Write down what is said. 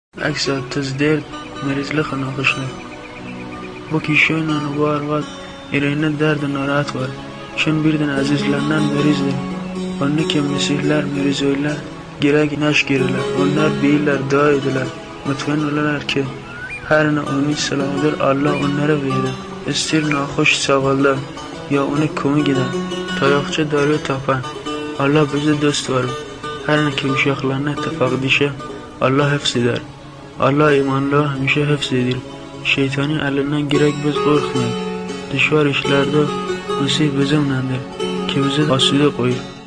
Aksa tezder meriçli xanaqışlı. Bu kişinin var var irene derd narahat var. Çün birden azizlerinden merizdir. Onun ki mesihler merizöyler gerek naş girirler. Onlar beyler dua ediler. Mutmain olurlar ki her ne ümit selamıdır Allah onlara verir. İstir nahoş savallar ya onu kumu giden. Tayakçı darı tapan. Allah bize dost var. Her ne ki uşaklarına tefak dişe Allah hepsidir. Allah imanlı hemşe hepsidir. Şeytanın elinden gerek biz korkmayın. Düşvar işlerde nasip bizimlendir. Ki bizi asude koyur.